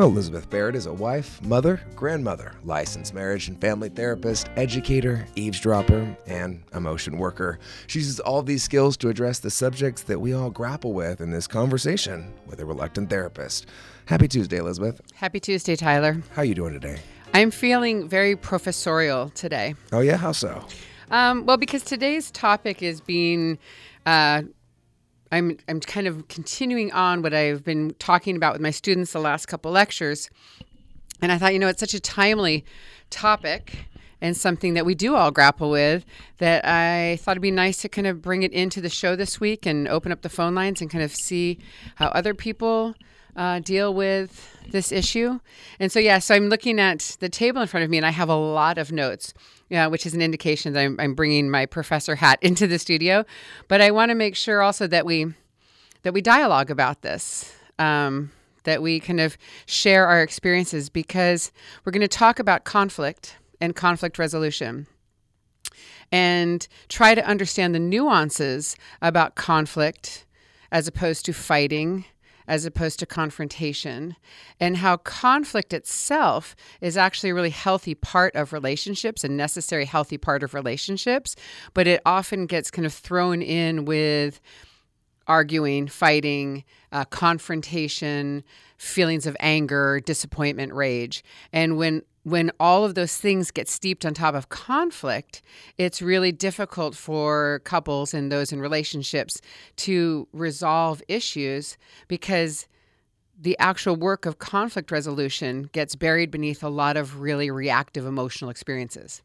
Elizabeth Barrett is a wife, mother, grandmother, licensed marriage and family therapist, educator, eavesdropper, and emotion worker. She uses all these skills to address the subjects that we all grapple with in this conversation with a reluctant therapist. Happy Tuesday, Elizabeth. Happy Tuesday, Tyler. How are you doing today? I'm feeling very professorial today. Oh, yeah? How so? Well, because today's topic is being... I'm kind of continuing on what I've been talking about with my students the last couple lectures. And I thought, it's such a timely topic and something that we do all grapple with that I thought it'd be nice to kind of bring it into the show this week and open up the phone lines and kind of see how other people deal with this issue. And so I'm looking at the table in front of me and I have a lot of notes. Yeah, which is an indication that I'm bringing my professor hat into the studio. But I want to make sure also that we dialogue about this, that we kind of share our experiences, because we're going to talk about conflict and conflict resolution and try to understand the nuances about conflict as opposed to fighting, as opposed to confrontation, and how conflict itself is actually a really healthy part of relationships, a necessary healthy part of relationships, but it often gets kind of thrown in with arguing, fighting, confrontation, feelings of anger, disappointment, rage. And when all of those things get steeped on top of conflict, it's really difficult for couples and those in relationships to resolve issues, because the actual work of conflict resolution gets buried beneath a lot of really reactive emotional experiences.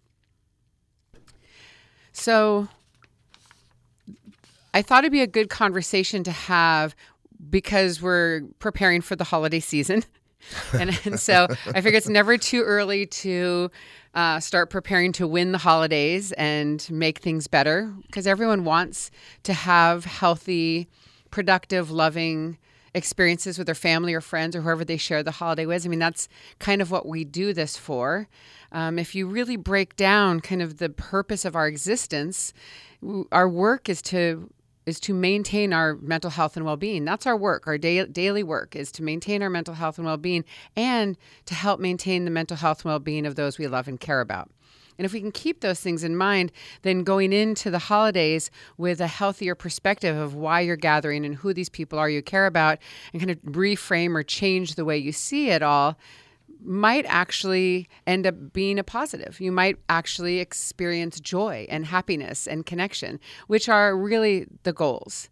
So I thought it'd be a good conversation to have because we're preparing for the holiday season. And so I figure it's never too early to start preparing to win the holidays and make things better, because everyone wants to have healthy, productive, loving experiences with their family or friends or whoever they share the holiday with. I mean, that's kind of what we do this for. If you really break down kind of the purpose of our existence, our work is to maintain our mental health and well-being. That's our work. Our daily work is to maintain our mental health and well-being and to help maintain the mental health and well-being of those we love and care about. And if we can keep those things in mind, then going into the holidays with a healthier perspective of why you're gathering and who these people are you care about, and kind of reframe or change the way you see it all, might actually end up being a positive. You might actually experience joy and happiness and connection, which are really the goals.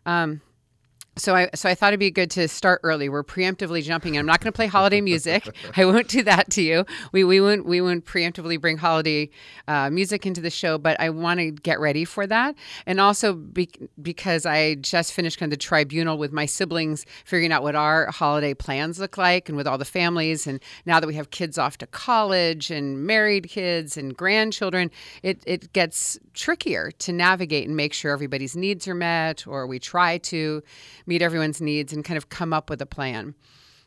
So I thought it'd be good to start early. We're preemptively jumping in. I'm not going to play holiday music. I won't do that to you. We won't preemptively bring holiday music into the show, but I want to get ready for that. And also because I just finished kind of the tribunal with my siblings, figuring out what our holiday plans look like, and with all the families. And now that we have kids off to college and married kids and grandchildren, it gets trickier to navigate and make sure everybody's needs are met, or we try to meet everyone's needs and kind of come up with a plan.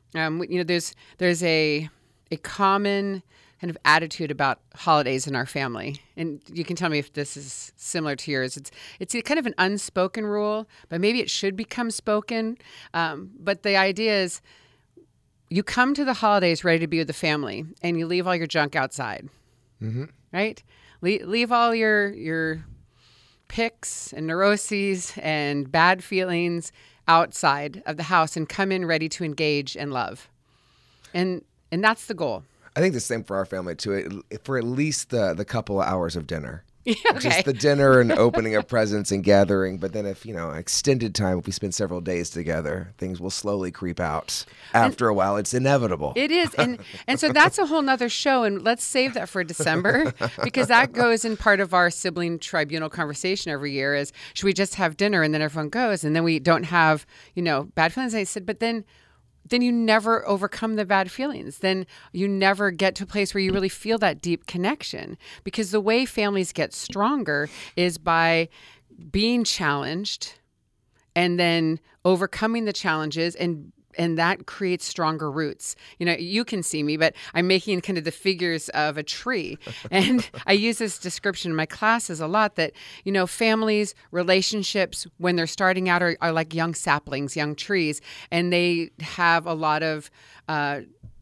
There's a common kind of attitude about holidays in our family, and you can tell me if this is similar to yours. It's a kind of an unspoken rule, but maybe it should become spoken. But the idea is, you come to the holidays ready to be with the family, and you leave all your junk outside, right? Leave all your pics and neuroses and bad feelings outside of the house and come in ready to engage and love. And that's the goal. I think the same for our family too, for at least the couple of hours of dinner. Yeah, okay. Just the dinner and opening of presents and gathering. But then if, extended time, if we spend several days together, things will slowly creep out. After a while, it's inevitable. It is. And so that's a whole nother show. And let's save that for December, because that goes in part of our sibling tribunal conversation every year is, should we just have dinner and then everyone goes and then we don't have, bad feelings? And I said, but then you never overcome the bad feelings. Then you never get to a place where you really feel that deep connection. Because the way families get stronger is by being challenged and then overcoming the challenges, and that creates stronger roots. You can see me, but I'm making kind of the figures of a tree. And I use this description in my classes a lot that, families, relationships, when they're starting out are like young saplings, young trees, and they have a lot of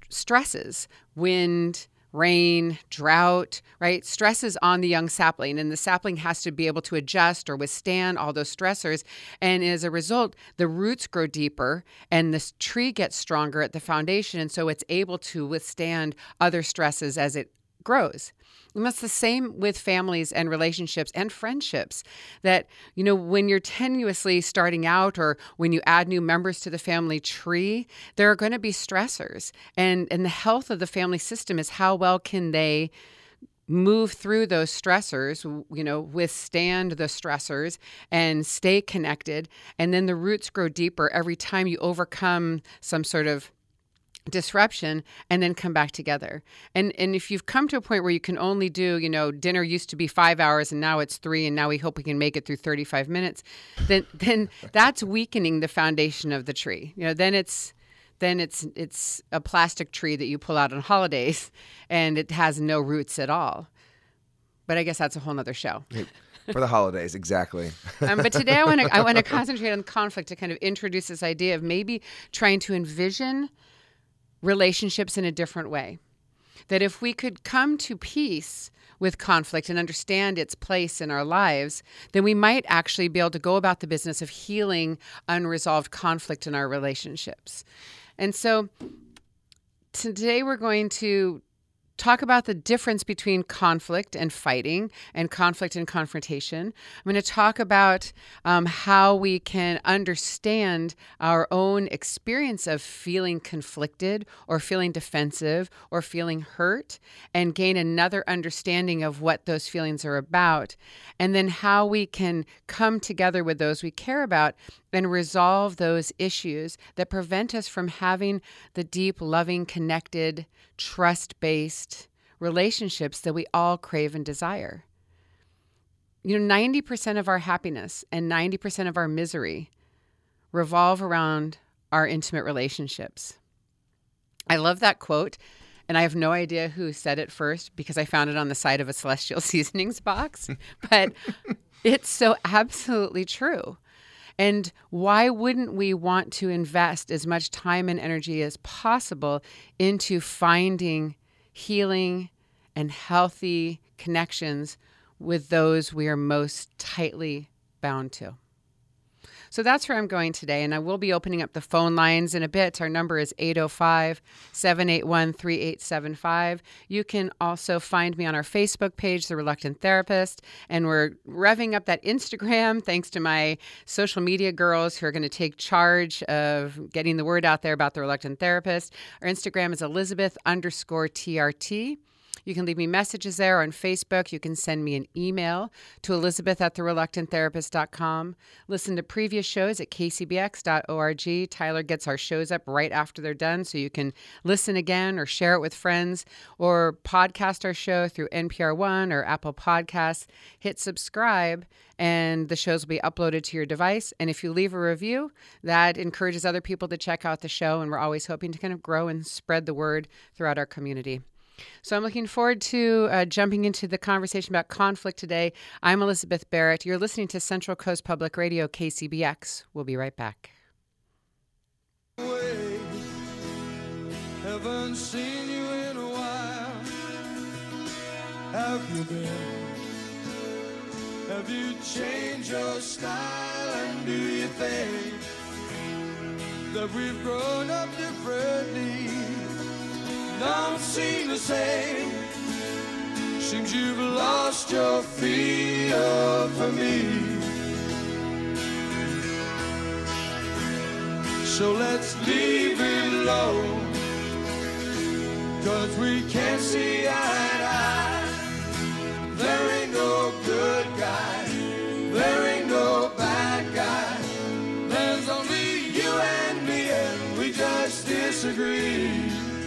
stresses, wind, rain, drought, right? Stresses on the young sapling, and the sapling has to be able to adjust or withstand all those stressors. And as a result, the roots grow deeper and this tree gets stronger at the foundation. And so it's able to withstand other stresses as it grows. And that's the same with families and relationships and friendships, that, when you're tenuously starting out or when you add new members to the family tree, there are going to be stressors. And the health of the family system is how well can they move through those stressors, withstand the stressors and stay connected. And then the roots grow deeper every time you overcome some sort of disruption and then come back together. And if you've come to a point where you can only do, dinner used to be 5 hours and now it's 3 and now we hope we can make it through 35 minutes, then that's weakening the foundation of the tree. Then it's a plastic tree that you pull out on holidays and it has no roots at all. But I guess that's a whole nother show. For the holidays, exactly. But today I want to concentrate on conflict to kind of introduce this idea of maybe trying to envision relationships in a different way. That if we could come to peace with conflict and understand its place in our lives, then we might actually be able to go about the business of healing unresolved conflict in our relationships. And so today we're going to talk about the difference between conflict and fighting and conflict and confrontation. I'm going to talk about how we can understand our own experience of feeling conflicted or feeling defensive or feeling hurt and gain another understanding of what those feelings are about. And then how we can come together with those we care about and resolve those issues that prevent us from having the deep, loving, connected, trust-based relationships that we all crave and desire. 90% of our happiness and 90% of our misery revolve around our intimate relationships. I love that quote, and I have no idea who said it first because I found it on the side of a Celestial Seasonings box, but it's so absolutely true. And why wouldn't we want to invest as much time and energy as possible into finding healing and healthy connections with those we are most tightly bound to? So that's where I'm going today, and I will be opening up the phone lines in a bit. Our number is 805-781-3875. You can also find me on our Facebook page, The Reluctant Therapist, and we're revving up that Instagram thanks to my social media girls who are going to take charge of getting the word out there about The Reluctant Therapist. Our Instagram is Elizabeth_TRT. You can leave me messages there on Facebook. You can send me an email to elizabeth@thereluctanttherapist.com. Listen to previous shows at kcbx.org. Tyler gets our shows up right after they're done, so you can listen again or share it with friends or podcast our show through NPR One or Apple Podcasts. Hit subscribe, and the shows will be uploaded to your device. And if you leave a review, that encourages other people to check out the show, and we're always hoping to kind of grow and spread the word throughout our community. So I'm looking forward to jumping into the conversation about conflict today. I'm Elizabeth Barrett. You're listening to Central Coast Public Radio, KCBX. We'll be right back. Haven't seen you in a while. Have you been? Have you changed your style? And do you think that we've grown up differently? Don't seem the same. Seems you've lost your feel for me. So let's leave it alone, 'cause we can't see eye to eye. There ain't no good guy, there ain't no bad guy. There's only you and me, and we just disagree.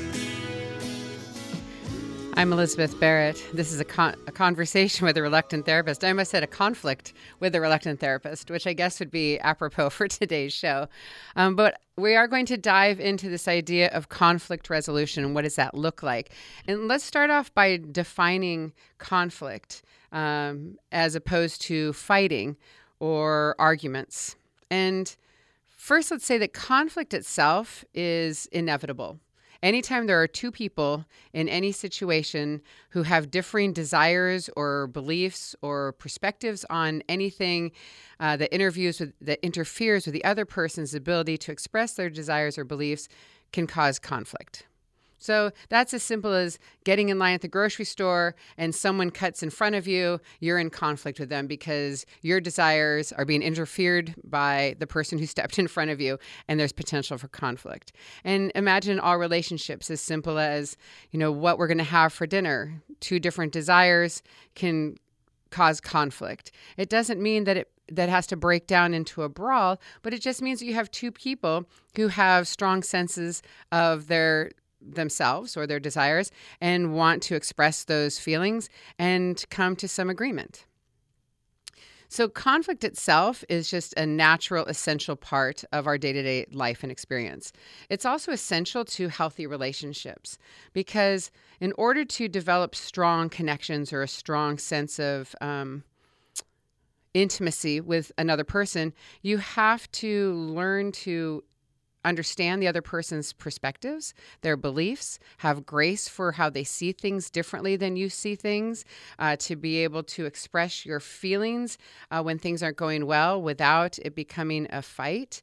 I'm Elizabeth Barrett. This is a conversation with a reluctant therapist. I almost said a conflict with a reluctant therapist, which I guess would be apropos for today's show. But we are going to dive into this idea of conflict resolution and what does that look like. And let's start off by defining conflict as opposed to fighting or arguments. And first, let's say that conflict itself is inevitable. Anytime there are two people in any situation who have differing desires or beliefs or perspectives on anything that interferes with the other person's ability to express their desires or beliefs, can cause conflict. So that's as simple as getting in line at the grocery store and someone cuts in front of you, you're in conflict with them because your desires are being interfered by the person who stepped in front of you, and there's potential for conflict. And imagine all relationships as simple as, what we're going to have for dinner. Two different desires can cause conflict. It doesn't mean that that has to break down into a brawl, but it just means that you have two people who have strong senses of themselves or their desires and want to express those feelings and come to some agreement. So conflict itself is just a natural, essential part of our day-to-day life and experience. It's also essential to healthy relationships because in order to develop strong connections or a strong sense of intimacy with another person, you have to learn to understand the other person's perspectives, their beliefs, have grace for how they see things differently than you see things, to be able to express your feelings when things aren't going well without it becoming a fight,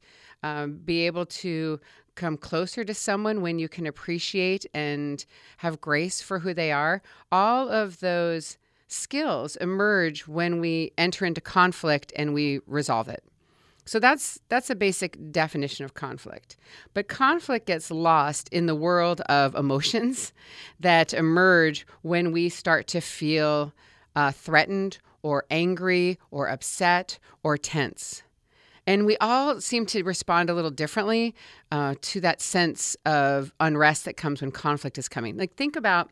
be able to come closer to someone when you can appreciate and have grace for who they are. All of those skills emerge when we enter into conflict and we resolve it. So that's a basic definition of conflict. But conflict gets lost in the world of emotions that emerge when we start to feel threatened or angry or upset or tense. And we all seem to respond a little differently to that sense of unrest that comes when conflict is coming. Like, think about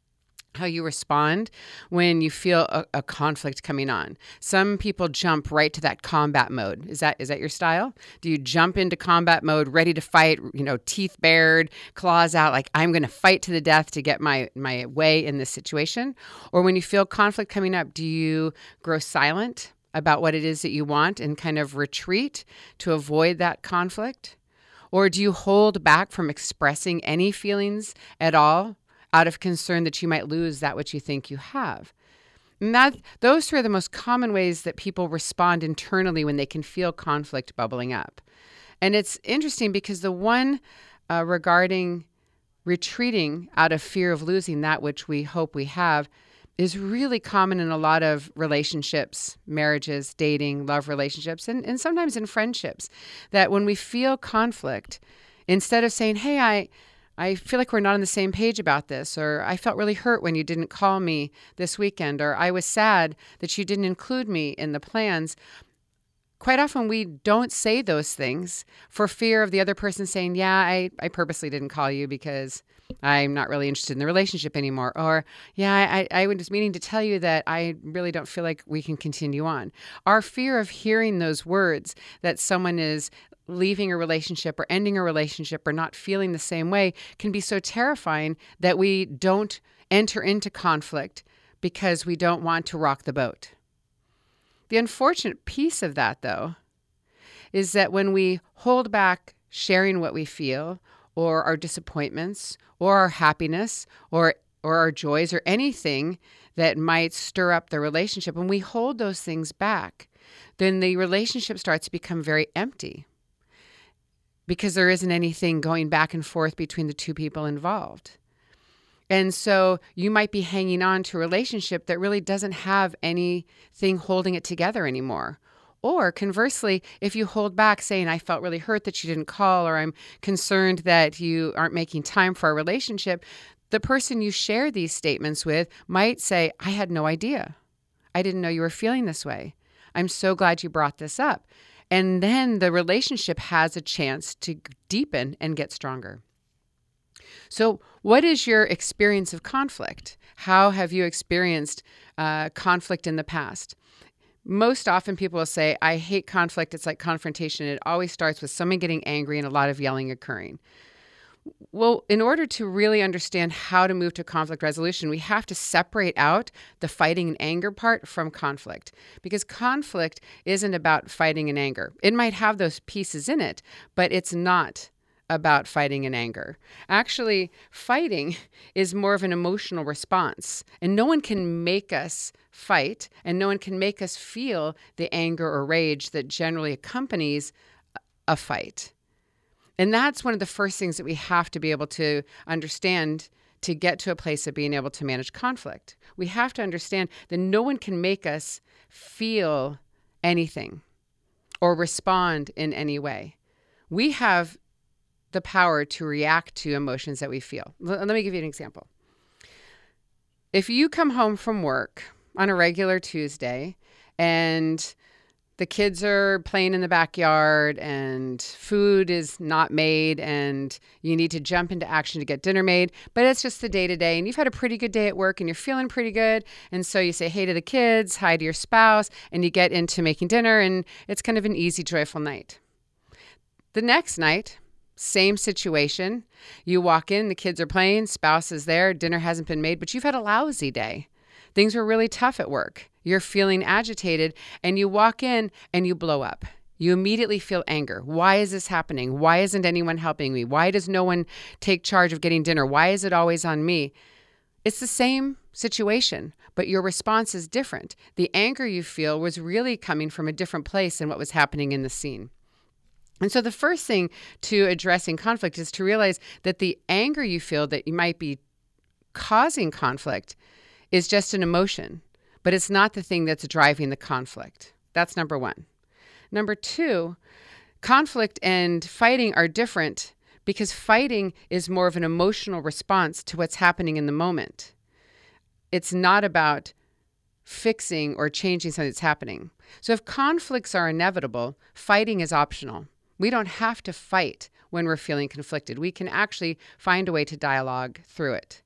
how you respond when you feel a conflict coming on. Some people jump right to that combat mode. Is that your style? Do you jump into combat mode, ready to fight, teeth bared, claws out, like I'm going to fight to the death to get my way in this situation? Or when you feel conflict coming up, do you grow silent about what it is that you want and kind of retreat to avoid that conflict? Or do you hold back from expressing any feelings at all out of concern that you might lose that which you think you have? And those three are the most common ways that people respond internally when they can feel conflict bubbling up. And it's interesting because the one regarding retreating out of fear of losing that which we hope we have is really common in a lot of relationships, marriages, dating, love relationships, and sometimes in friendships, that when we feel conflict, instead of saying, hey, I feel like we're not on the same page about this, or I felt really hurt when you didn't call me this weekend, or I was sad that you didn't include me in the plans. Quite often we don't say those things for fear of the other person saying, yeah, I purposely didn't call you because I'm not really interested in the relationship anymore. Or, yeah, I was just meaning to tell you that I really don't feel like we can continue on. Our fear of hearing those words that someone is leaving a relationship or ending a relationship or not feeling the same way can be so terrifying that we don't enter into conflict because we don't want to rock the boat. The unfortunate piece of that, though, is that when we hold back sharing what we feel or our disappointments or our happiness or our joys or anything that might stir up the relationship, when we hold those things back, then the relationship starts to become very empty, because there isn't anything going back and forth between the two people involved. And so you might be hanging on to a relationship that really doesn't have anything holding it together anymore. Or conversely, if you hold back saying, I felt really hurt that you didn't call, or I'm concerned that you aren't making time for our relationship, the person you share these statements with might say, I had no idea. I didn't know you were feeling this way. I'm so glad you brought this up. And then the relationship has a chance to deepen and get stronger. So what is your experience of conflict? How have you experienced conflict in the past? Most often people will say, I hate conflict. It's like confrontation. It always starts with someone getting angry and a lot of yelling occurring. Well, in order to really understand how to move to conflict resolution, we have to separate out the fighting and anger part from conflict, because conflict isn't about fighting and anger. It might have those pieces in it, but it's not about fighting and anger. Actually, fighting is more of an emotional response, and no one can make us fight, and no one can make us feel the anger or rage that generally accompanies a fight. And that's one of the first things that we have to be able to understand to get to a place of being able to manage conflict. We have to understand that no one can make us feel anything or respond in any way. We have the power to react to emotions that we feel. Let me give you an example. If you come home from work on a regular Tuesday and the kids are playing in the backyard and food is not made and you need to jump into action to get dinner made, but it's just the day-to-day and you've had a pretty good day at work and you're feeling pretty good. And so you say hey to the kids, hi to your spouse, and you get into making dinner and it's kind of an easy, joyful night. The next night, same situation. You walk in, the kids are playing, spouse is there, dinner hasn't been made, but you've had a lousy day. Things were really tough at work. You're feeling agitated and you walk in and you blow up. You immediately feel anger. Why is this happening? Why isn't anyone helping me? Why does no one take charge of getting dinner? Why is it always on me? It's the same situation, but your response is different. The anger you feel was really coming from a different place than what was happening in the scene. And so the first thing to addressing conflict is to realize that the anger you feel that you might be causing conflict is just an emotion, but it's not the thing that's driving the conflict. That's number one. Number two, conflict and fighting are different because fighting is more of an emotional response to what's happening in the moment. It's not about fixing or changing something that's happening. So if conflicts are inevitable, fighting is optional. We don't have to fight when we're feeling conflicted. We can actually find a way to dialogue through it.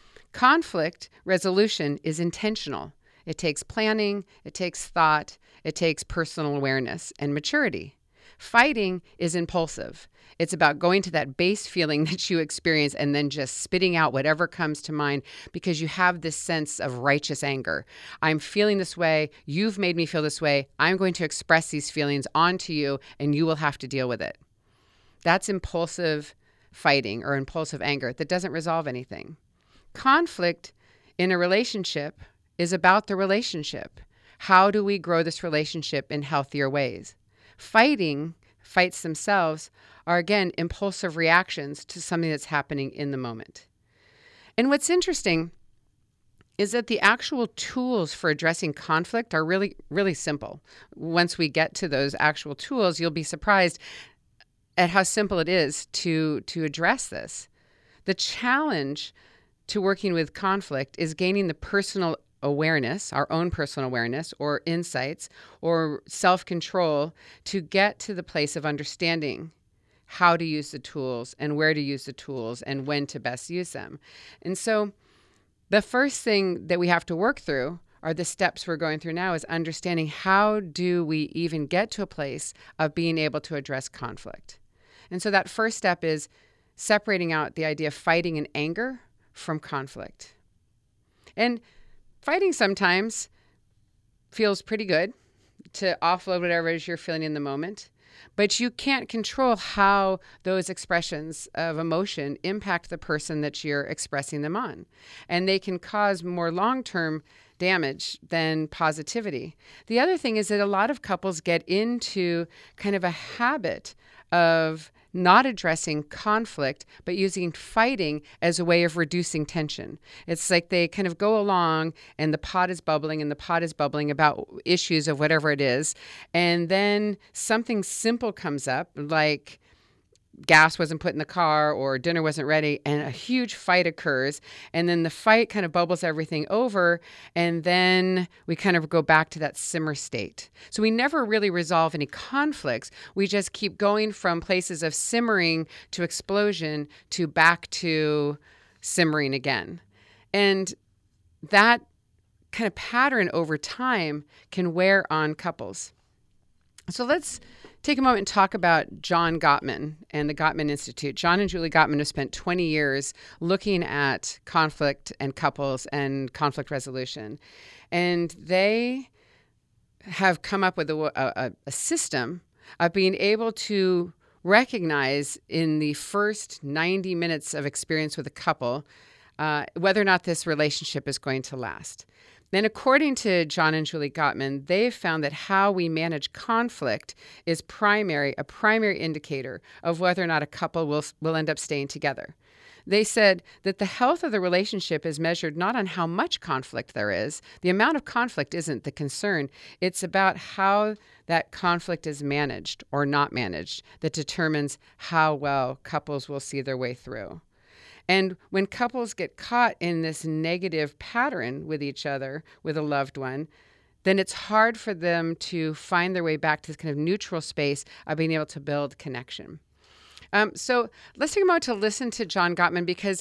Conflict resolution is intentional. It takes planning, it takes thought, it takes personal awareness and maturity. Fighting is impulsive. It's about going to that base feeling that you experience and then just spitting out whatever comes to mind because you have this sense of righteous anger. I'm feeling this way. You've made me feel this way. I'm going to express these feelings onto you and you will have to deal with it. That's impulsive fighting or impulsive anger that doesn't resolve anything. Conflict in a relationship is about the relationship. How do we grow this relationship in healthier ways? Fights themselves are, again, impulsive reactions to something that's happening in the moment. And what's interesting is that the actual tools for addressing conflict are really, really simple. Once we get to those actual tools, you'll be surprised at how simple it is to address this. The challenge to working with conflict is gaining the personal awareness, our own personal awareness or insights or self-control to get to the place of understanding how to use the tools and where to use the tools and when to best use them. And so the first thing that we have to work through are the steps we're going through now is understanding how do we even get to a place of being able to address conflict. And so that first step is separating out the idea of fighting and anger from conflict. And fighting sometimes feels pretty good to offload whatever it is you're feeling in the moment, but you can't control how those expressions of emotion impact the person that you're expressing them on. And they can cause more long-term damage than positivity. The other thing is that a lot of couples get into kind of a habit of not addressing conflict, but using fighting as a way of reducing tension. It's like they kind of go along and the pot is bubbling and the pot is bubbling about issues of whatever it is. And then something simple comes up like gas wasn't put in the car or dinner wasn't ready and a huge fight occurs. And then the fight kind of bubbles everything over. And then we kind of go back to that simmer state. So we never really resolve any conflicts. We just keep going from places of simmering to explosion to back to simmering again. And that kind of pattern over time can wear on couples. So let's take a moment and talk about John Gottman and the Gottman Institute. John and Julie Gottman have spent 20 years looking at conflict and couples and conflict resolution. And they have come up with a system of being able to recognize in the first 90 minutes of experience with a couple whether or not this relationship is going to last. Then, according to John and Julie Gottman, they've found that how we manage conflict is a primary indicator of whether or not a couple will end up staying together. They said that the health of the relationship is measured not on how much conflict there is. The amount of conflict isn't the concern. It's about how that conflict is managed or not managed that determines how well couples will see their way through. And when couples get caught in this negative pattern with each other, with a loved one, then it's hard for them to find their way back to this kind of neutral space of being able to build connection. So let's take a moment to listen to John Gottman, because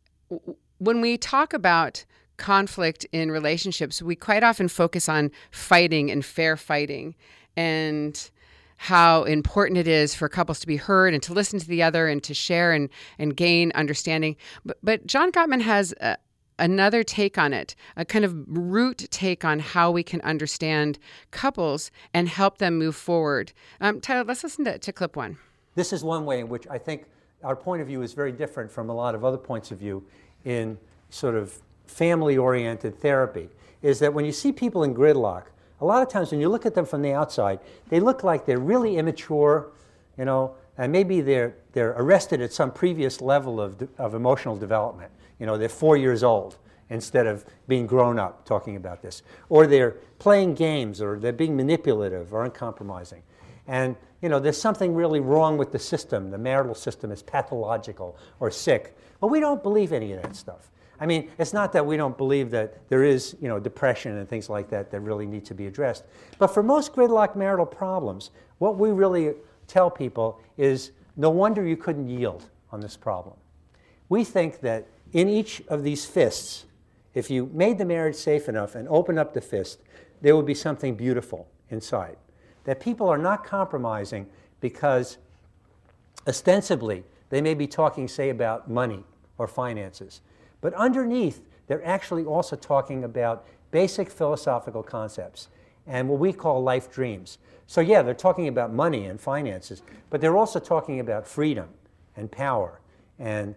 when we talk about conflict in relationships, we quite often focus on fighting and fair fighting and how important it is for couples to be heard and to listen to the other and to share and gain understanding. But John Gottman has another take on it, a kind of root take on how we can understand couples and help them move forward. Tyler, let's listen to clip one. This is one way in which I think our point of view is very different from a lot of other points of view in sort of family-oriented therapy, is that when you see people in gridlock, a lot of times when you look at them from the outside, they look like they're really immature, and maybe they're arrested at some previous level of emotional development. They're 4 years old instead of being grown up talking about this. Or they're playing games, or they're being manipulative or uncompromising. And there's something really wrong with the system. The marital system is pathological or sick. But we don't believe any of that stuff. I mean, it's not that we don't believe that there is, depression and things like that really need to be addressed. But for most gridlock marital problems, what we really tell people is no wonder you couldn't yield on this problem. We think that in each of these fists, if you made the marriage safe enough and opened up the fist, there would be something beautiful inside. That people are not compromising because ostensibly they may be talking, say, about money or finances. But underneath, they're actually also talking about basic philosophical concepts and what we call life dreams. So yeah, they're talking about money and finances, but they're also talking about freedom and power and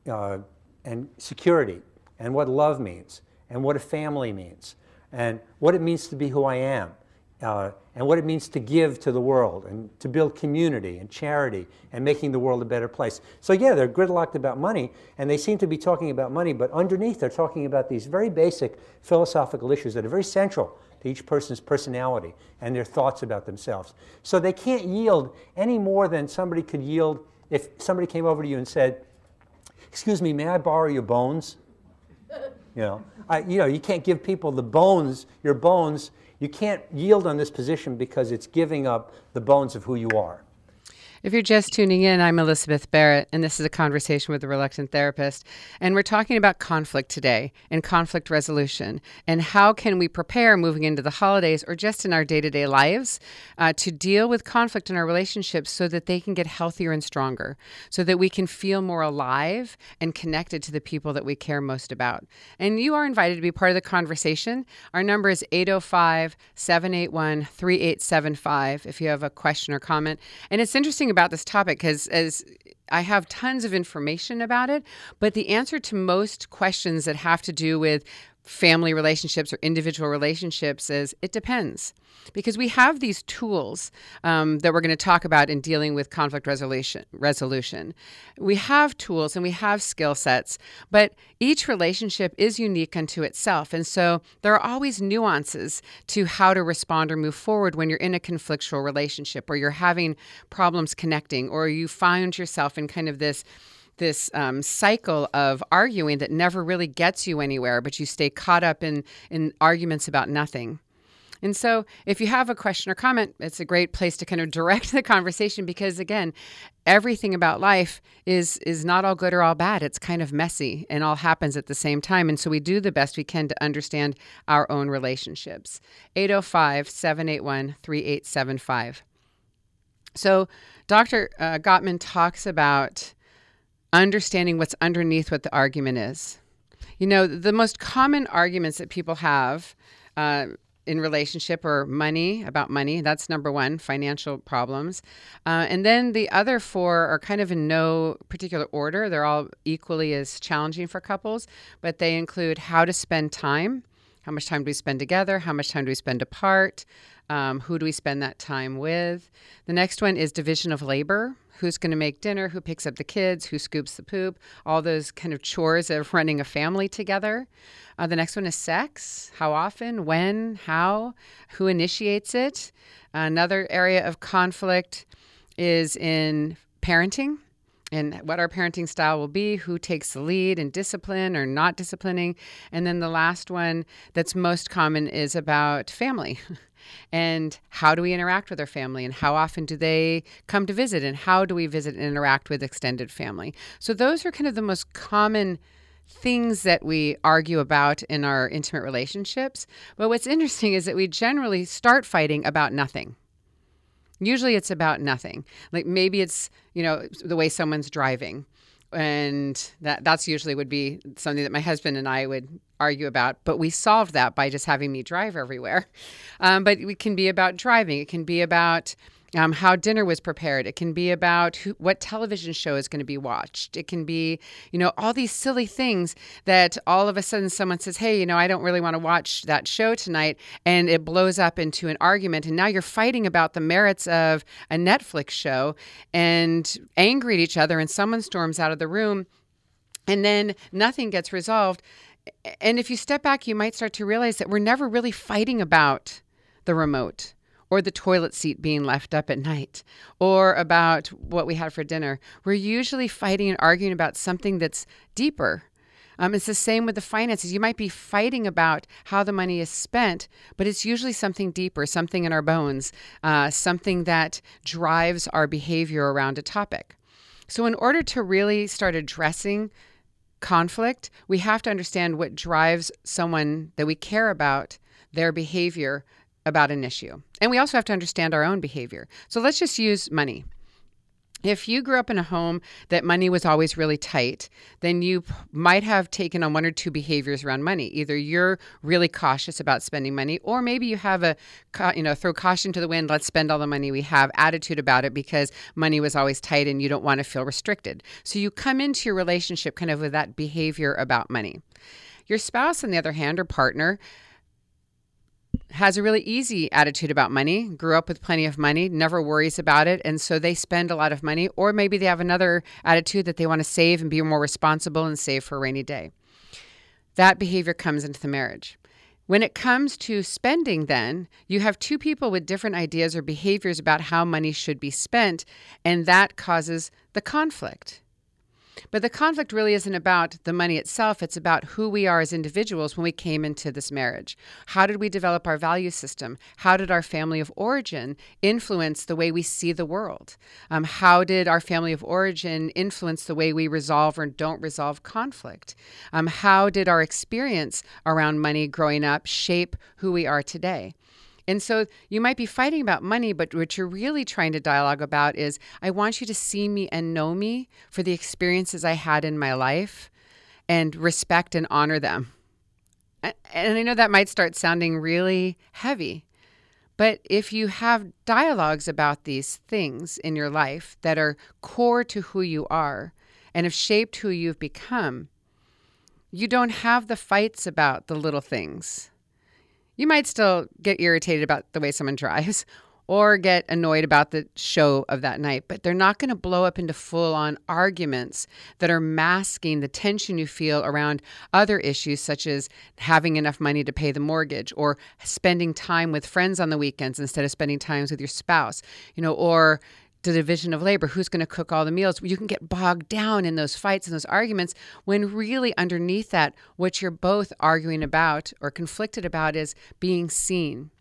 security and what love means and what a family means and what it means to be who I am. And what it means to give to the world and to build community and charity and making the world a better place. So yeah, they're gridlocked about money, and they seem to be talking about money, but underneath they're talking about these very basic philosophical issues that are very central to each person's personality and their thoughts about themselves. So they can't yield any more than somebody could yield if somebody came over to you and said, "Excuse me, may I borrow your bones?" You can't give people the bones, your bones. You can't yield on this position because it's giving up the bones of who you are. If you're just tuning in, I'm Elizabeth Barrett, and this is a conversation with a reluctant therapist. And we're talking about conflict today and conflict resolution and how can we prepare moving into the holidays or just in our day-to-day lives to deal with conflict in our relationships so that they can get healthier and stronger, so that we can feel more alive and connected to the people that we care most about. And you are invited to be part of the conversation. Our number is 805-781-3875 if you have a question or comment. And it's interesting about this topic because as I have tons of information about it, but the answer to most questions that have to do with family relationships or individual relationships is it depends. Because we have these tools that we're going to talk about in dealing with conflict resolution. We have tools and we have skill sets, but each relationship is unique unto itself. And so there are always nuances to how to respond or move forward when you're in a conflictual relationship or you're having problems connecting or you find yourself in kind of this cycle of arguing that never really gets you anywhere, but you stay caught up in arguments about nothing. And so if you have a question or comment, it's a great place to kind of direct the conversation because, again, everything about life is not all good or all bad. It's kind of messy and all happens at the same time. And so we do the best we can to understand our own relationships. 805-781-3875. So Dr. Gottman talks about understanding what's underneath what the argument is. The most common arguments that people have in relationship or money, about money. That's number one, financial problems. And then the other four are kind of in no particular order. They're all equally as challenging for couples, but they include how to spend time. How much time do we spend together? How much time do we spend apart? Who do we spend that time with? The next one is division of labor. Who's going to make dinner? Who picks up the kids? Who scoops the poop? All those kind of chores of running a family together. The next one is sex. How often? When? How? Who initiates it? Another area of conflict is in parenting and what our parenting style will be, who takes the lead in discipline or not disciplining. And then the last one that's most common is about family. And how do we interact with our family, and how often do they come to visit, and how do we visit and interact with extended family? So those are kind of the most common things that we argue about in our intimate relationships. But what's interesting is that we generally start fighting about nothing. Usually it's about nothing. Like maybe it's, the way someone's driving. And that's usually would be something that my husband and I would argue about. But we solved that by just having me drive everywhere. But it can be about driving. It can be about how dinner was prepared. It can be about what television show is going to be watched. It can be, all these silly things that all of a sudden someone says, hey, I don't really want to watch that show tonight. And it blows up into an argument. And now you're fighting about the merits of a Netflix show and angry at each other. And someone storms out of the room and then nothing gets resolved. And if you step back, you might start to realize that we're never really fighting about the remote or the toilet seat being left up at night, or about what we had for dinner. We're usually fighting and arguing about something that's deeper. It's the same with the finances. You might be fighting about how the money is spent, but it's usually something deeper, something in our bones, something that drives our behavior around a topic. So in order to really start addressing conflict, we have to understand what drives someone that we care about, their behavior about an issue. And we also have to understand our own behavior. So let's just use money. If you grew up in a home that money was always really tight, then you might have taken on one or two behaviors around money. Either you're really cautious about spending money, or maybe you have a, throw caution to the wind, let's spend all the money we have attitude about it because money was always tight and you don't want to feel restricted. So you come into your relationship kind of with that behavior about money. Your spouse, on the other hand, or partner, has a really easy attitude about money, grew up with plenty of money, never worries about it, and so they spend a lot of money. Or maybe they have another attitude that they want to save and be more responsible and save for a rainy day. That behavior comes into the marriage. When it comes to spending, then, you have two people with different ideas or behaviors about how money should be spent, and that causes the conflict. But the conflict really isn't about the money itself. It's about who we are as individuals when we came into this marriage. How did we develop our value system? How did our family of origin influence the way we see the world? How did our family of origin influence the way we resolve or don't resolve conflict? How did our experience around money growing up shape who we are today? And so you might be fighting about money, but what you're really trying to dialogue about is, I want you to see me and know me for the experiences I had in my life and respect and honor them. And I know that might start sounding really heavy, but if you have dialogues about these things in your life that are core to who you are and have shaped who you've become, you don't have the fights about the little things. You might still get irritated about the way someone drives or get annoyed about the show of that night, but they're not going to blow up into full-on arguments that are masking the tension you feel around other issues, such as having enough money to pay the mortgage, or spending time with friends on the weekends instead of spending time with your spouse, or the division of labor, who's going to cook all the meals. You can get bogged down in those fights and those arguments when really underneath that, what you're both arguing about or conflicted about is being seen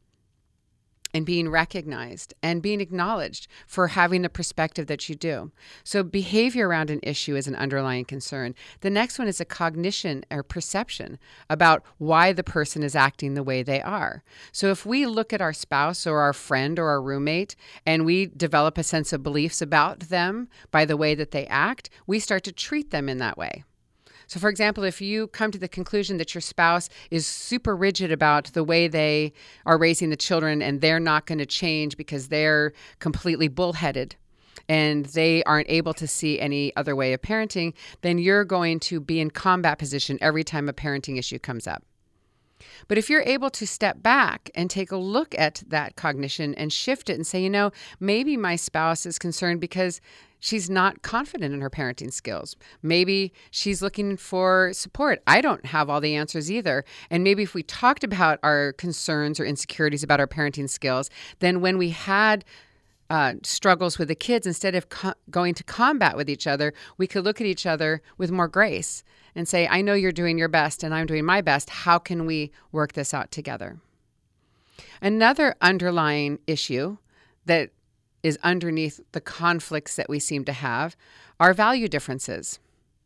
and being recognized and being acknowledged for having the perspective that you do. So behavior around an issue is an underlying concern. The next one is a cognition or perception about why the person is acting the way they are. So if we look at our spouse or our friend or our roommate and we develop a sense of beliefs about them by the way that they act, we start to treat them in that way. So, for example, if you come to the conclusion that your spouse is super rigid about the way they are raising the children and they're not going to change because they're completely bullheaded and they aren't able to see any other way of parenting, then you're going to be in combat position every time a parenting issue comes up. But if you're able to step back and take a look at that cognition and shift it and say, maybe my spouse is concerned because she's not confident in her parenting skills. Maybe she's looking for support. I don't have all the answers either. And maybe if we talked about our concerns or insecurities about our parenting skills, then when we had struggles with the kids, instead of going to combat with each other, we could look at each other with more grace and say, I know you're doing your best and I'm doing my best. How can we work this out together? Another underlying issue that is underneath the conflicts that we seem to have are value differences.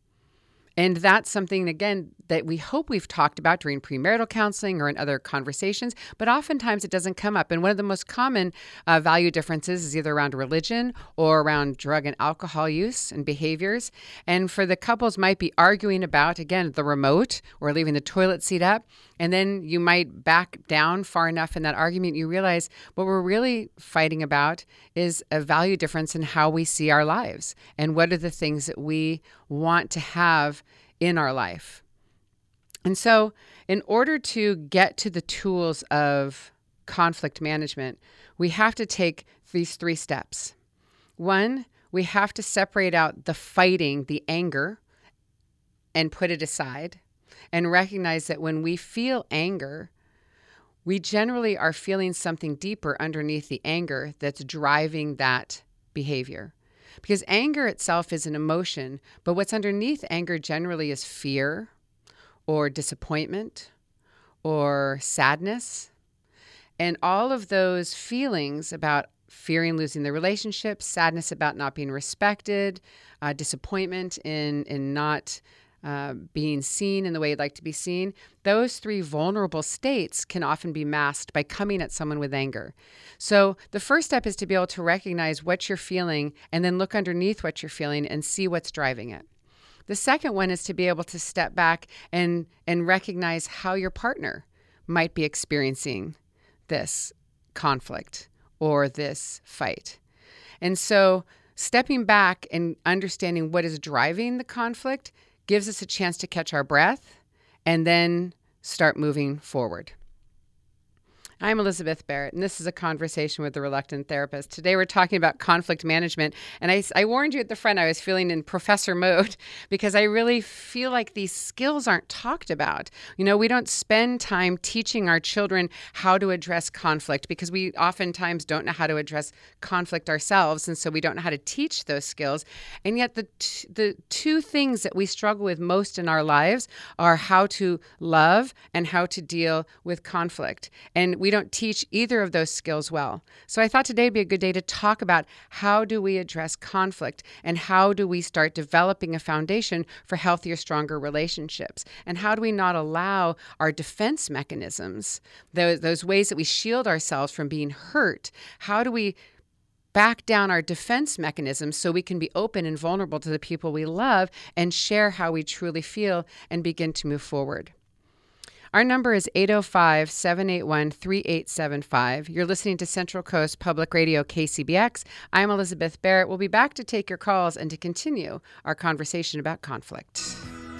And that's something, again, that we hope we've talked about during premarital counseling or in other conversations, but oftentimes it doesn't come up. And one of the most common value differences is either around religion or around drug and alcohol use and behaviors. And for the couples might be arguing about, again, the remote or leaving the toilet seat up. And then you might back down far enough in that argument, you realize what we're really fighting about is a value difference in how we see our lives and what are the things that we want to have in our life. And so in order to get to the tools of conflict management, we have to take these 3 steps. 1, we have to separate out the fighting, the anger, and put it aside. And recognize that when we feel anger, we generally are feeling something deeper underneath the anger that's driving that behavior. Because anger itself is an emotion, but what's underneath anger generally is fear or disappointment or sadness. And all of those feelings about fearing losing the relationship, sadness about not being respected, disappointment in not being seen in the way you'd like to be seen, those 3 vulnerable states can often be masked by coming at someone with anger. So the first step is to be able to recognize what you're feeling and then look underneath what you're feeling and see what's driving it. The second one is to be able to step back and recognize how your partner might be experiencing this conflict or this fight. And so stepping back and understanding what is driving the conflict gives us a chance to catch our breath and then start moving forward. I'm Elizabeth Barrett, and this is a conversation with the Reluctant Therapist. Today we're talking about conflict management, and I warned you at the front I was feeling in professor mode because I really feel like these skills aren't talked about. We don't spend time teaching our children how to address conflict because we oftentimes don't know how to address conflict ourselves, and so we don't know how to teach those skills. And yet the 2 things that we struggle with most in our lives are how to love and how to deal with conflict. And we don't teach either of those skills well. So I thought today would be a good day to talk about how do we address conflict and how do we start developing a foundation for healthier, stronger relationships? And how do we not allow our defense mechanisms, those ways that we shield ourselves from being hurt, how do we back down our defense mechanisms so we can be open and vulnerable to the people we love and share how we truly feel and begin to move forward? Our number is 805-781-3875. You're listening to Central Coast Public Radio, KCBX. I'm Elizabeth Barrett. We'll be back to take your calls and to continue our conversation about conflict.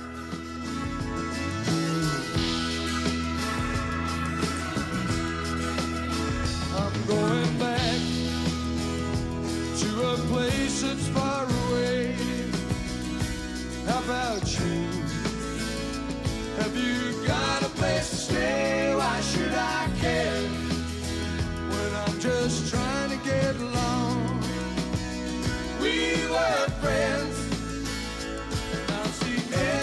I'm going back to a place that's far away. How about you? Have you got a place to stay? Why should I care when I'm just trying to get along? We were friends, and I'll see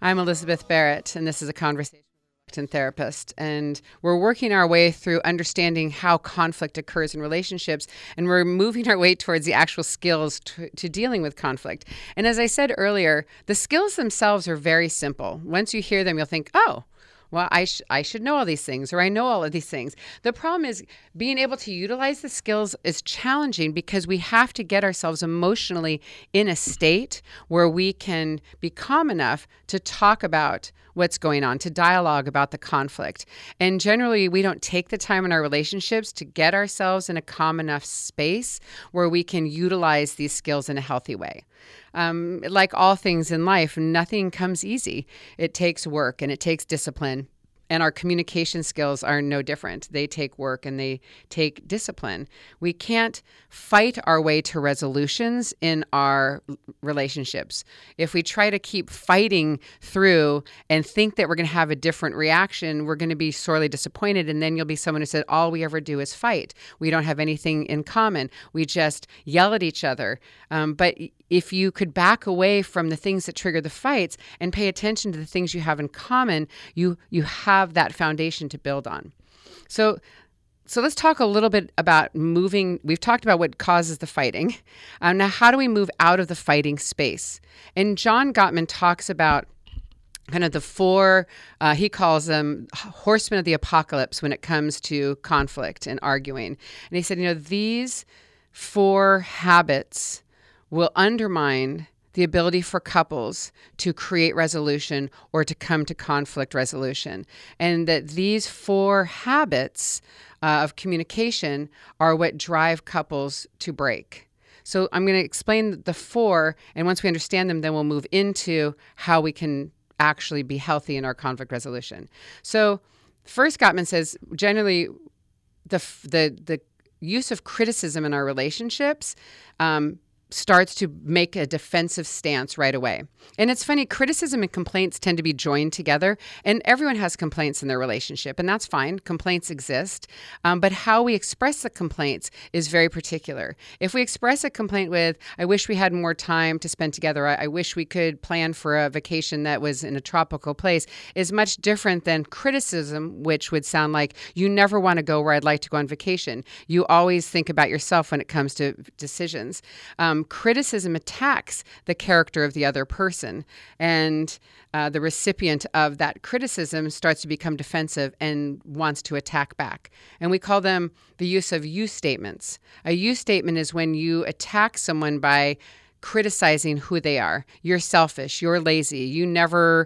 I'm Elizabeth Barrett, and this is a conversation with a reluctant therapist. And we're working our way through understanding how conflict occurs in relationships, and we're moving our way towards the actual skills to dealing with conflict. And as I said earlier, the skills themselves are very simple. Once you hear them, you'll think, oh, well, I should know all these things, or I know all of these things. The problem is being able to utilize the skills is challenging because we have to get ourselves emotionally in a state where we can be calm enough to talk about what's going on, to dialogue about the conflict. And generally, we don't take the time in our relationships to get ourselves in a calm enough space where we can utilize these skills in a healthy way. Like all things in life, nothing comes easy. It takes work and it takes discipline. And our communication skills are no different. They take work and they take discipline. We can't fight our way to resolutions in our relationships. If we try to keep fighting through and think that we're going to have a different reaction, we're going to be sorely disappointed. And then you'll be someone who said, all we ever do is fight. We don't have anything in common. We just yell at each other. But if you could back away from the things that trigger the fights and pay attention to the things you have in common, you have that foundation to build on. So let's talk a little bit about moving. We've talked about what causes the fighting. Now, how do we move out of the fighting space? And John Gottman talks about kind of the four, he calls them horsemen of the apocalypse when it comes to conflict and arguing. And he said, these four habits will undermine the ability for couples to create resolution or to come to conflict resolution. And that these four habits of communication are what drive couples to break. So I'm going to explain the four, and once we understand them, then we'll move into how we can actually be healthy in our conflict resolution. So first, Gottman says, generally, the use of criticism in our relationships starts to make a defensive stance right away. And it's funny, criticism and complaints tend to be joined together, and everyone has complaints in their relationship, and that's fine. Complaints exist. But how we express the complaints is very particular. If we express a complaint with, I wish we had more time to spend together, I wish we could plan for a vacation that was in a tropical place, is much different than criticism, which would sound like, you never want to go where I'd like to go on vacation. You always think about yourself when it comes to decisions. Criticism attacks the character of the other person, and the recipient of that criticism starts to become defensive and wants to attack back. And we call them the use of you statements. A you statement is when you attack someone by criticizing who they are. You're selfish. You're lazy. You never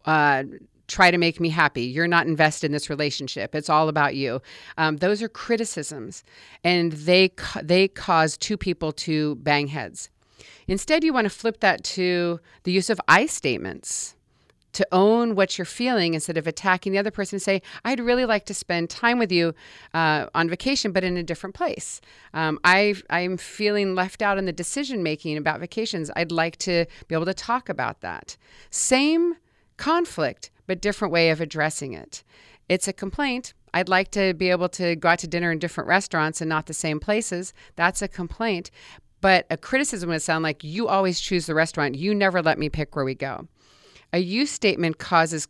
try to make me happy. You're not invested in this relationship. It's all about you. Those are criticisms, and they cause two people to bang heads. Instead, you want to flip that to the use of I statements, to own what you're feeling instead of attacking the other person and say, I'd really like to spend time with you on vacation, but in a different place. I'm feeling left out in the decision-making about vacations. I'd like to be able to talk about that. Same conflict, but different way of addressing it. It's a complaint. I'd like to be able to go out to dinner in different restaurants and not the same places. That's a complaint. But a criticism would sound like, you always choose the restaurant. You never let me pick where we go. A you statement causes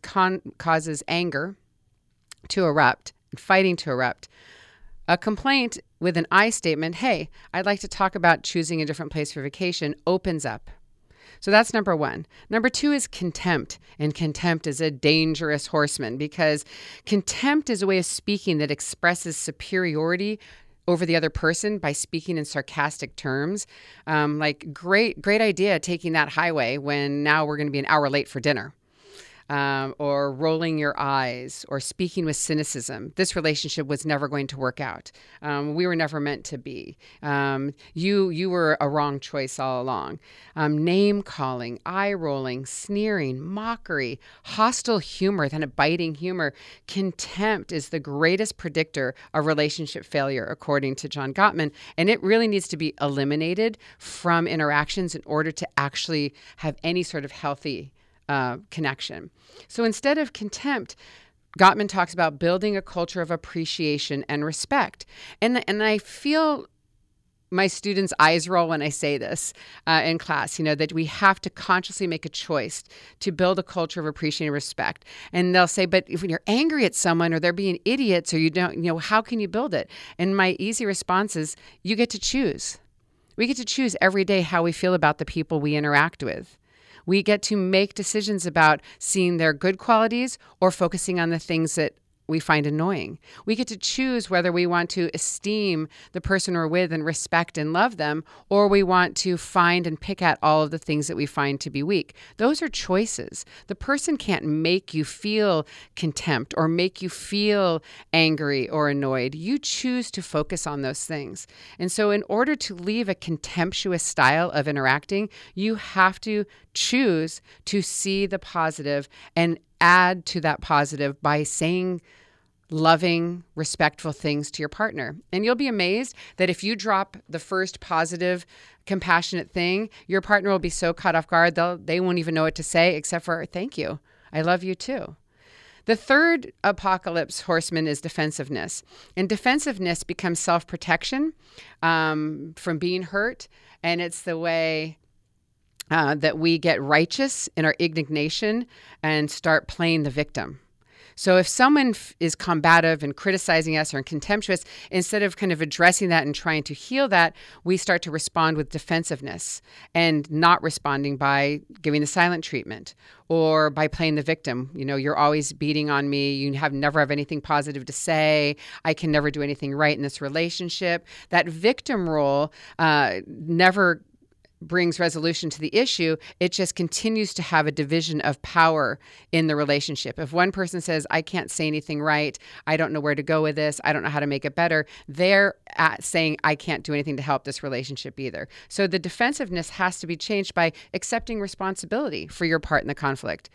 anger to erupt, fighting to erupt. A complaint with an I statement, hey, I'd like to talk about choosing a different place for vacation, opens up. So that's number one. Number two is contempt. And contempt is a dangerous horseman because contempt is a way of speaking that expresses superiority over the other person by speaking in sarcastic terms. Like, great idea taking that highway when now we're going to be an hour late for dinner. Or rolling your eyes, or speaking with cynicism. This relationship was never going to work out. We were never meant to be. You were a wrong choice all along. Name calling, eye rolling, sneering, mockery, hostile humor, then a biting humor. Contempt is the greatest predictor of relationship failure, according to John Gottman, and it really needs to be eliminated from interactions in order to actually have any sort of healthy connection. So instead of contempt, Gottman talks about building a culture of appreciation and respect. And I feel my students' eyes roll when I say this in class, that we have to consciously make a choice to build a culture of appreciation and respect. And they'll say, but if when you're angry at someone or they're being idiots or you don't, how can you build it? And my easy response is, you get to choose. We get to choose every day how we feel about the people we interact with. We get to make decisions about seeing their good qualities or focusing on the things that we find annoying. We get to choose whether we want to esteem the person we're with and respect and love them, or we want to find and pick at all of the things that we find to be weak. Those are choices. The person can't make you feel contempt or make you feel angry or annoyed. You choose to focus on those things. And so in order to leave a contemptuous style of interacting, you have to choose to see the positive and add to that positive by saying loving, respectful things to your partner. And you'll be amazed that if you drop the first positive, compassionate thing, your partner will be so caught off guard, they won't even know what to say except for, thank you. I love you too. The third apocalypse horseman is defensiveness. And defensiveness becomes self-protection from being hurt. And it's the way that we get righteous in our indignation and start playing the victim. So if someone is combative and criticizing us or contemptuous, instead of kind of addressing that and trying to heal that, we start to respond with defensiveness and not responding by giving the silent treatment or by playing the victim. You're always beating on me. You never have anything positive to say. I can never do anything right in this relationship. That victim role never brings resolution to the issue. It just continues to have a division of power in the relationship. If one person says, I can't say anything right, I don't know where to go with this, I don't know how to make it better, they're saying, I can't do anything to help this relationship either. So the defensiveness has to be changed by accepting responsibility for your part in the conflict.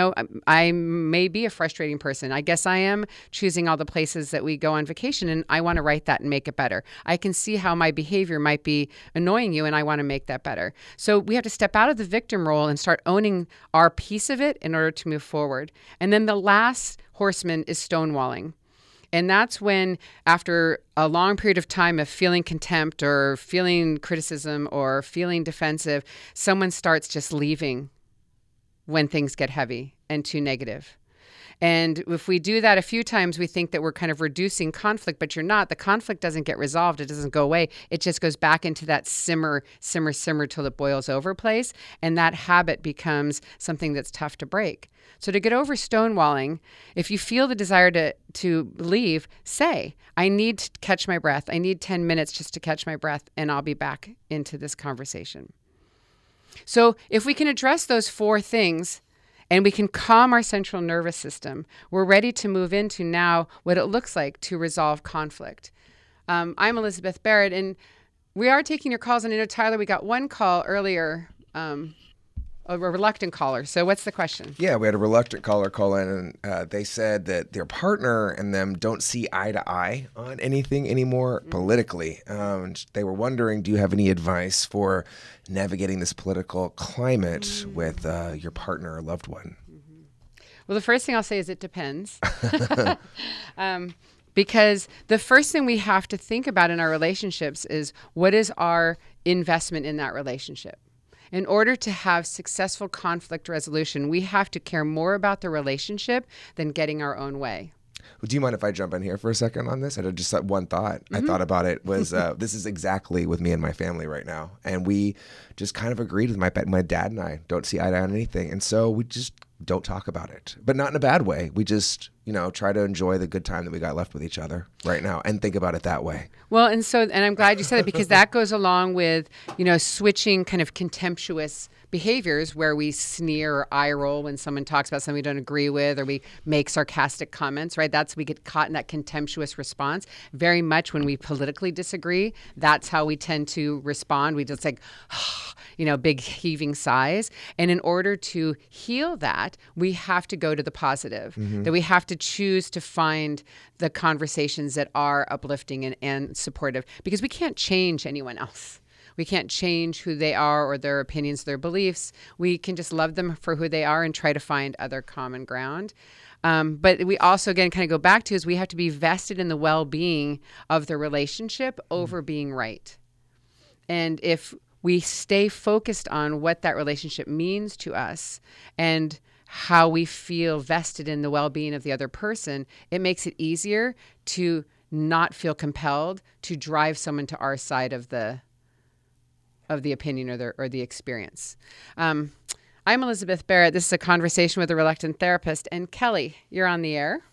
I may be a frustrating person. I guess I am choosing all the places that we go on vacation, and I want to write that and make it better. I can see how my behavior might be annoying you, and I want to make that better. So we have to step out of the victim role and start owning our piece of it in order to move forward. And then the last horseman is stonewalling. And that's when, after a long period of time of feeling contempt or feeling criticism or feeling defensive, someone starts just leaving when things get heavy and too negative. And if we do that a few times, we think that we're kind of reducing conflict, but you're not. The conflict doesn't get resolved. It doesn't go away. It just goes back into that simmer till it boils over place. And that habit becomes something that's tough to break. So to get over stonewalling, if you feel the desire to leave, say, I need to catch my breath. I need 10 minutes just to catch my breath, and I'll be back into this conversation. So if we can address those four things, and we can calm our central nervous system, we're ready to move into now what it looks like to resolve conflict. I'm Elizabeth Barrett, and we are taking your calls. And I know, Tyler, we got one call earlier, a reluctant caller. So what's the question? Yeah, we had a reluctant caller call in, and they said that their partner and them don't see eye to eye on anything anymore politically. They were wondering, do you have any advice for navigating this political climate with your partner or loved one? Well, the first thing I'll say is it depends. Because the first thing we have to think about in our relationships is, what is our investment in that relationship? In order to have successful conflict resolution, we have to care more about the relationship than getting our own way. Well, do you mind if I jump in here for a second on this? I had just one thought. I thought about it was this is exactly with me and my family right now. And we just kind of agreed with my dad and I don't see eye to eye on anything. And so we just don't talk about it, but not in a bad way. We just, try to enjoy the good time that we got left with each other right now and think about it that way. Well, and I'm glad you said that, because that goes along with, switching kind of contemptuous behaviors where we sneer or eye roll when someone talks about something we don't agree with, or we make sarcastic comments, right? We get caught in that contemptuous response. Very much when we politically disagree, that's how we tend to respond. We just big heaving sighs. And in order to heal that, we have to go to the positive, that we have to choose to find the conversations that are uplifting and supportive, because we can't change anyone else. We can't change who they are or their opinions, their beliefs. We can just love them for who they are and try to find other common ground. But we also, again, kind of go back to is we have to be vested in the well-being of the relationship over being right. And if we stay focused on what that relationship means to us and how we feel vested in the well-being of the other person, it makes it easier to not feel compelled to drive someone to our side of the opinion or the experience. I'm Elizabeth Barrett. This is A Conversation with a Reluctant Therapist. And Kelly, you're on the air.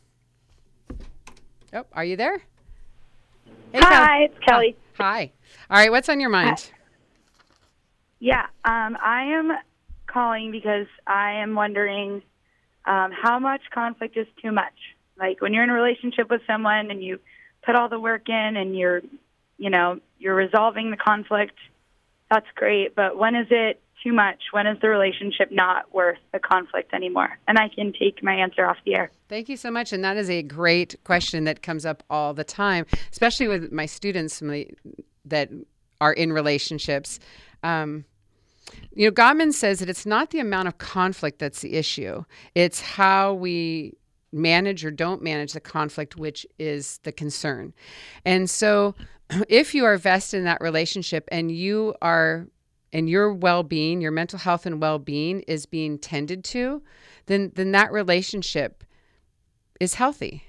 Oh, are you there? Hey, Hi, it's Kelly. Hi. All right, what's on your mind? Yeah, I am calling because I am wondering how much conflict is too much. Like when you're in a relationship with someone and you put all the work in and you're resolving the conflict, that's great. But when is it too much? When is the relationship not worth the conflict anymore? And I can take my answer off the air. Thank you so much. And that is a great question that comes up all the time, especially with my students that are in relationships. Gottman says that it's not the amount of conflict that's the issue. It's how we manage or don't manage the conflict, which is the concern. And so if you are vested in that relationship and your well-being, your mental health and well-being is being tended to, then that relationship is healthy.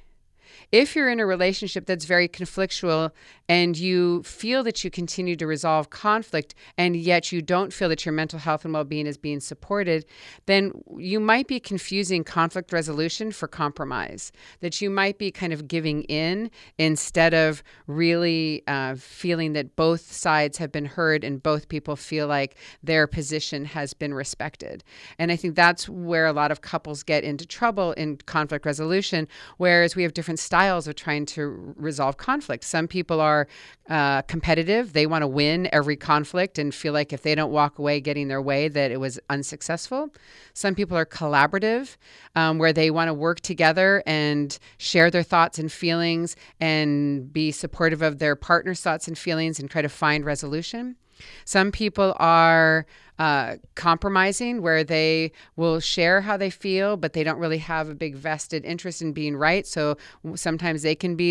If you're in a relationship that's very conflictual and you feel that you continue to resolve conflict and yet you don't feel that your mental health and well-being is being supported, then you might be confusing conflict resolution for compromise, that you might be kind of giving in instead of really feeling that both sides have been heard and both people feel like their position has been respected. And I think that's where a lot of couples get into trouble in conflict resolution, whereas we have different styles of trying to resolve conflict. Some people are competitive. They want to win every conflict and feel like if they don't walk away getting their way, that it was unsuccessful. Some people are collaborative, where they want to work together and share their thoughts and feelings and be supportive of their partner's thoughts and feelings and try to find resolution. Some people are compromising, where they will share how they feel, but they don't really have a big vested interest in being right. So sometimes they can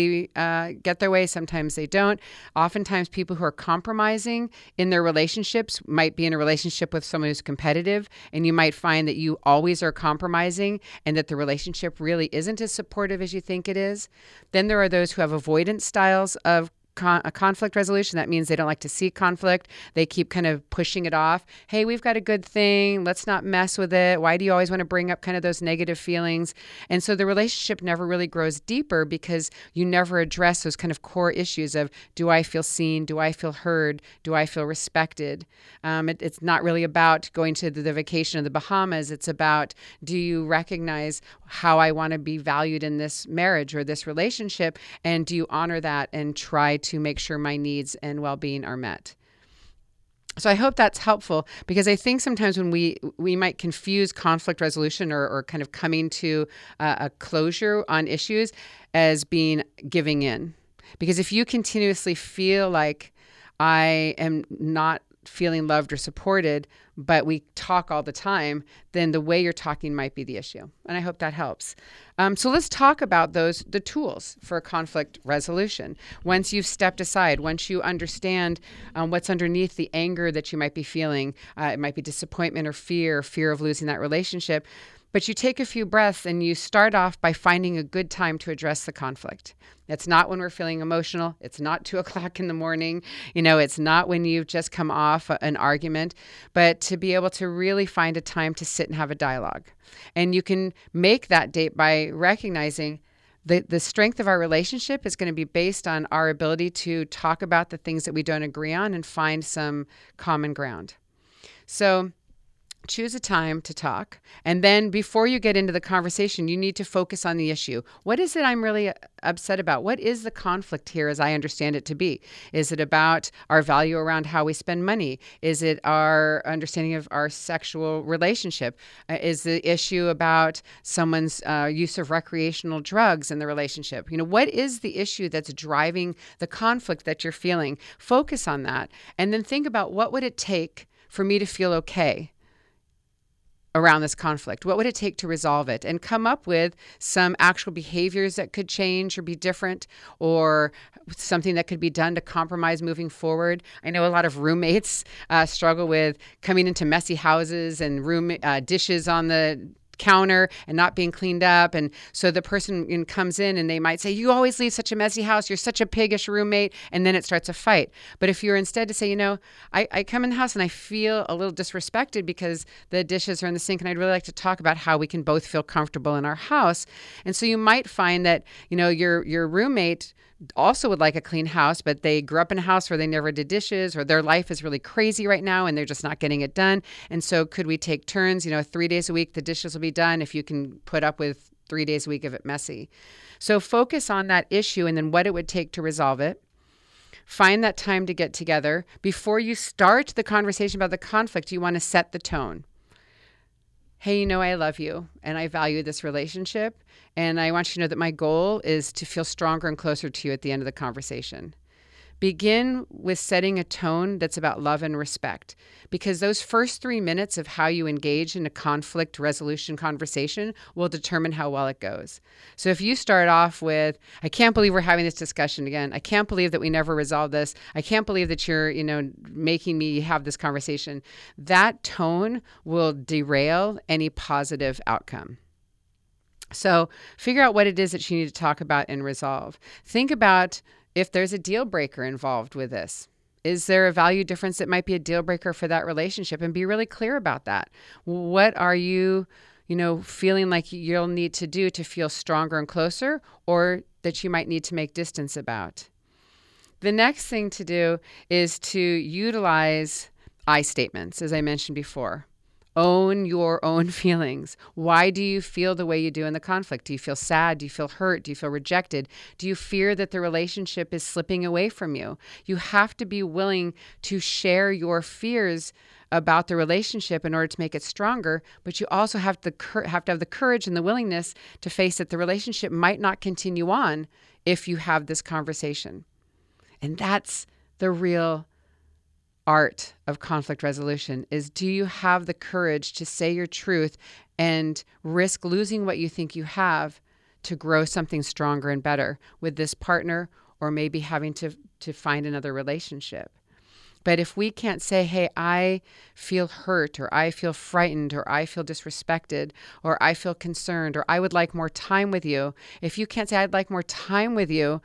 get their way, sometimes they don't. Oftentimes people who are compromising in their relationships might be in a relationship with someone who's competitive, and you might find that you always are compromising and that the relationship really isn't as supportive as you think it is. Then there are those who have avoidance styles of a conflict resolution. That means they don't like to see conflict. They keep kind of pushing it off. Hey, we've got a good thing. Let's not mess with it. Why do you always want to bring up kind of those negative feelings? And so the relationship never really grows deeper because you never address those kind of core issues of, do I feel seen? Do I feel heard? Do I feel respected? It's not really about going to the vacation of the Bahamas. It's about, do you recognize how I want to be valued in this marriage or this relationship? And do you honor that and try to make sure my needs and well-being are met? So I hope that's helpful, because I think sometimes when we might confuse conflict resolution or kind of coming to a closure on issues as being giving in. Because if you continuously feel like I am not feeling loved or supported, but we talk all the time, then the way you're talking might be the issue. And I hope that helps. So let's talk about the tools for conflict resolution. Once you've stepped aside, once you understand what's underneath the anger that you might be feeling, it might be disappointment or fear of losing that relationship. But you take a few breaths and you start off by finding a good time to address the conflict. It's not when we're feeling emotional. It's not 2:00 in the morning. It's not when you've just come off an argument, but to be able to really find a time to sit and have a dialogue. And you can make that date by recognizing the strength of our relationship is going to be based on our ability to talk about the things that we don't agree on and find some common ground. So choose a time to talk. And then before you get into the conversation, you need to focus on the issue. What is it I'm really upset about? What is the conflict here as I understand it to be? Is it about our value around how we spend money? Is it our understanding of our sexual relationship? Is the issue about someone's use of recreational drugs in the relationship? What is the issue that's driving the conflict that you're feeling? Focus on that. And then think about, what would it take for me to feel okay around this conflict? What would it take to resolve it? And come up with some actual behaviors that could change or be different, or something that could be done to compromise moving forward. I know a lot of roommates struggle with coming into messy houses and dishes on the counter and not being cleaned up. And so the person comes in and they might say, you always leave such a messy house. You're such a piggish roommate. And then it starts a fight. But if you're instead to say, I come in the house and I feel a little disrespected because the dishes are in the sink, and I'd really like to talk about how we can both feel comfortable in our house. And so you might find that, your roommate also would like a clean house, but they grew up in a house where they never did dishes, or their life is really crazy right now and they're just not getting it done. And so could we take turns, 3 days a week, the dishes will be done if you can put up with 3 days a week of it messy. So focus on that issue and then what it would take to resolve it. Find that time to get together. Before you start the conversation about the conflict, you want to set the tone. Hey, I love you and I value this relationship. And I want you to know that my goal is to feel stronger and closer to you at the end of the conversation. Begin with setting a tone that's about love and respect, because those first 3 minutes of how you engage in a conflict resolution conversation will determine how well it goes. So if you start off with, I can't believe we're having this discussion again. I can't believe that we never resolved this. I can't believe that you're, making me have this conversation. That tone will derail any positive outcome. So figure out what it is that you need to talk about and resolve. Think about if there's a deal breaker involved with this. Is there a value difference that might be a deal breaker for that relationship? And be really clear about that. What are you, feeling like you'll need to do to feel stronger and closer, or that you might need to make distance about? The next thing to do is to utilize I statements, as I mentioned before. Own your own feelings. Why do you feel the way you do in the conflict? Do you feel sad? Do you feel hurt? Do you feel rejected? Do you fear that the relationship is slipping away from you? You have to be willing to share your fears about the relationship in order to make it stronger, but you also have to have the courage and the willingness to face that the relationship might not continue on if you have this conversation. And that's the real art of conflict resolution, is do you have the courage to say your truth and risk losing what you think you have to grow something stronger and better with this partner, or maybe having to find another relationship. But if we can't say, hey, I feel hurt, or I feel frightened, or I feel disrespected, or I feel concerned, or I would like more time with you. If you can't say, I'd like more time with you,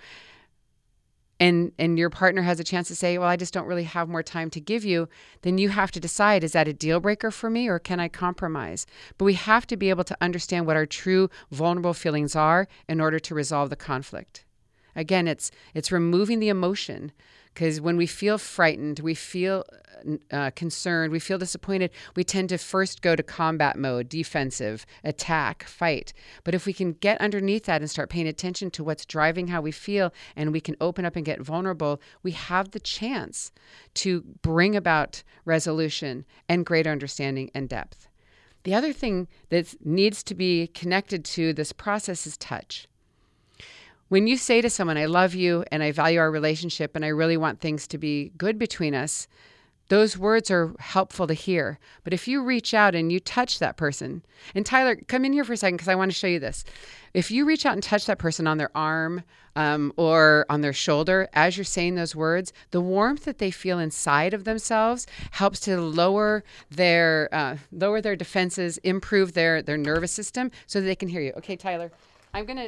and your partner has a chance to say, well, I just don't really have more time to give you, then you have to decide, is that a deal breaker for me, or can I compromise? But we have to be able to understand what our true vulnerable feelings are in order to resolve the conflict. Again, it's removing the emotion, because when we feel frightened, we feel concerned, we feel disappointed, we tend to first go to combat mode, defensive, attack, fight. But if we can get underneath that and start paying attention to what's driving how we feel, and we can open up and get vulnerable, we have the chance to bring about resolution and greater understanding and depth. The other thing that needs to be connected to this process is touch. When you say to someone, I love you and I value our relationship and I really want things to be good between us, those words are helpful to hear. But if you reach out and you touch that person, and Tyler, come in here for a second because I want to show you this. If you reach out and touch that person on their arm or on their shoulder as you're saying those words, the warmth that they feel inside of themselves helps to lower their defenses, improve their nervous system so that they can hear you. Okay, Tyler, I'm gonna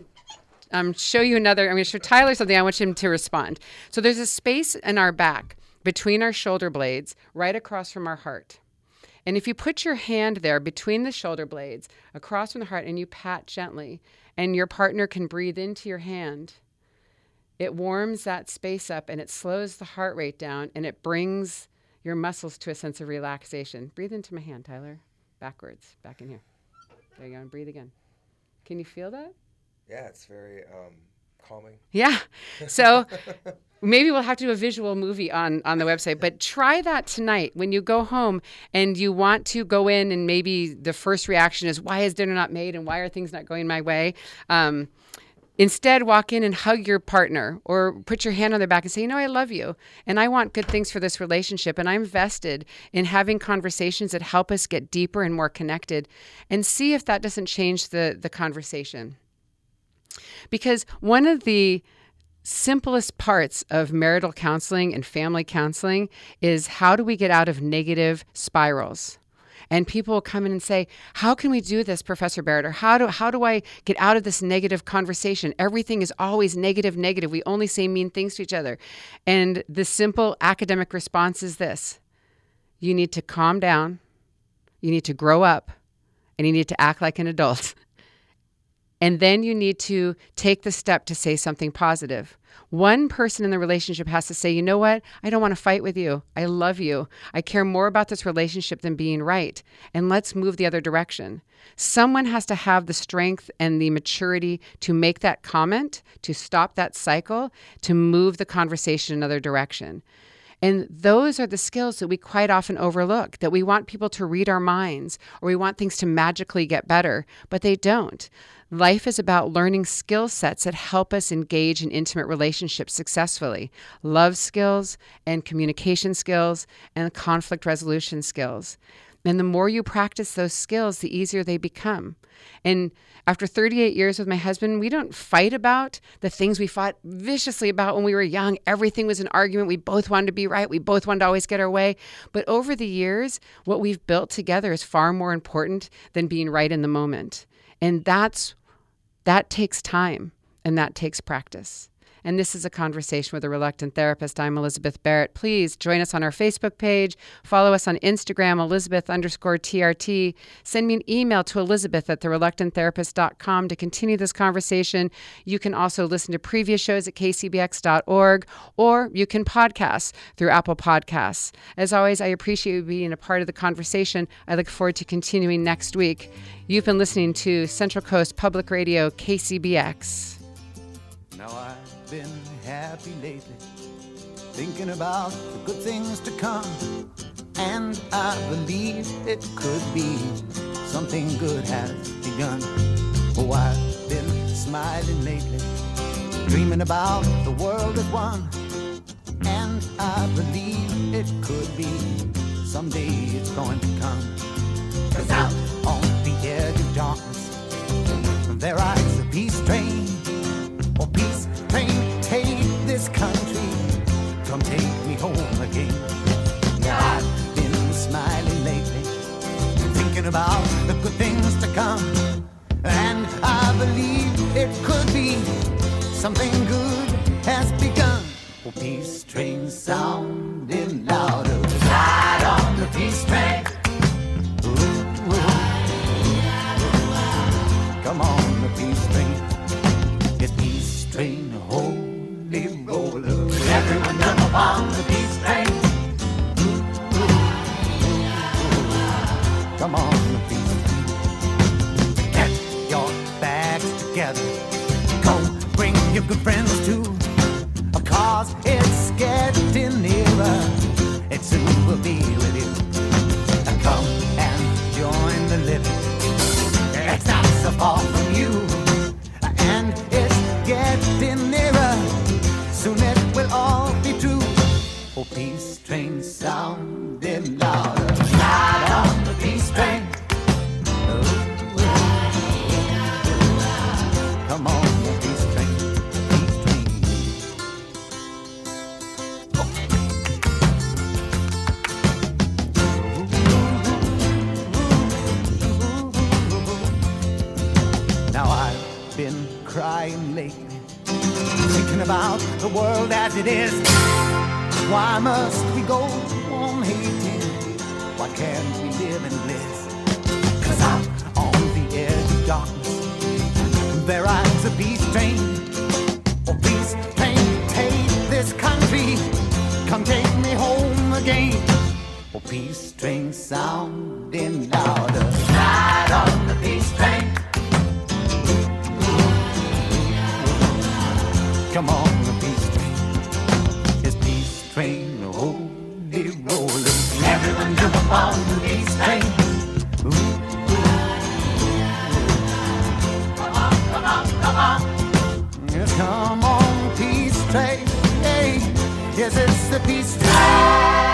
show you another. I'm going to show Tyler something. I want him to respond. So there's a space in our back between our shoulder blades, right across from our heart. And if you put your hand there between the shoulder blades, across from the heart, and you pat gently, and your partner can breathe into your hand, it warms that space up and it slows the heart rate down and it brings your muscles to a sense of relaxation. Breathe into my hand, Tyler. Backwards, back in here. There you go, and breathe again. Can you feel that? Yeah, it's very calming. Yeah. So maybe we'll have to do a visual movie on the website, but try that tonight when you go home and you want to go in and maybe the first reaction is, why is dinner not made and why are things not going my way? Instead, walk in and hug your partner or put your hand on their back and say, I love you and I want good things for this relationship. And I'm vested in having conversations that help us get deeper and more connected, and see if that doesn't change the conversation. Because one of the simplest parts of marital counseling and family counseling is, how do we get out of negative spirals? And people will come in and say, how can we do this, Professor Barrett? Or how do I get out of this negative conversation? Everything is always negative. We only say mean things to each other. And the simple academic response is this: you need to calm down, you need to grow up, and you need to act like an adult. And then you need to take the step to say something positive. One person in the relationship has to say, you know what? I don't want to fight with you. I love you. I care more about this relationship than being right. And let's move the other direction. Someone has to have the strength and the maturity to make that comment, to stop that cycle, to move the conversation in another direction. And those are the skills that we quite often overlook, that we want people to read our minds, or we want things to magically get better, but they don't. Life is about learning skill sets that help us engage in intimate relationships successfully. Love skills and communication skills and conflict resolution skills. And the more you practice those skills, the easier they become. And after 38 years with my husband, we don't fight about the things we fought viciously about when we were young. Everything was an argument. We both wanted to be right. We both wanted to always get our way. But over the years, what we've built together is far more important than being right in the moment. And that takes time, and that takes practice. And this is a conversation with a reluctant therapist. I'm Elizabeth Barrett. Please join us on our Facebook page. Follow us on Instagram, Elizabeth_TRT. Send me an email to elizabeth@thereluctanttherapist.com to continue this conversation. You can also listen to previous shows at kcbx.org, or you can podcast through Apple Podcasts. As always, I appreciate you being a part of the conversation. I look forward to continuing next week. You've been listening to Central Coast Public Radio, KCBX. Now I've been happy lately, thinking about the good things to come, and I believe it could be something good has begun. Oh, I've been smiling lately, dreaming about the world as one, and I believe it could be someday it's going to come. 'Cause out on the edge of darkness, there rides a peace train. Oh, peace train, take this country, come take me home again. Now I've been smiling lately, thinking about the good things to come, and I believe it could be something good has begun. Oh, peace train sounding louder, ride on the peace train. Ooh, ooh. Come on, the peace train. It's peace train, holy roller. Everyone jump on the peace train. Come on, the peace train. Get your bags together. Go bring your good friends too. 'Cause it's getting nearer. It soon will be with you. Come and join the living. It's not so far from you. And it's getting nearer. Soon it will all be true. Oh, peace train sounding louder. Ride on the peace train. Come on, the peace train. Peace train. Now I've been crying lately, thinking about the world as it is. Why must we go on hating? Why can't we live in bliss? 'Cause out on the edge of darkness, there rides a peace train. Oh, peace train, take this country, come take me home again. Oh, peace train sounding louder, ride on the peace train. Come on, the peace train. It's peace train, holy roller. Everyone jump up on the peace train. Ooh, ooh. Come on, come on, come on. Come on, peace train. Yes, it's the peace train.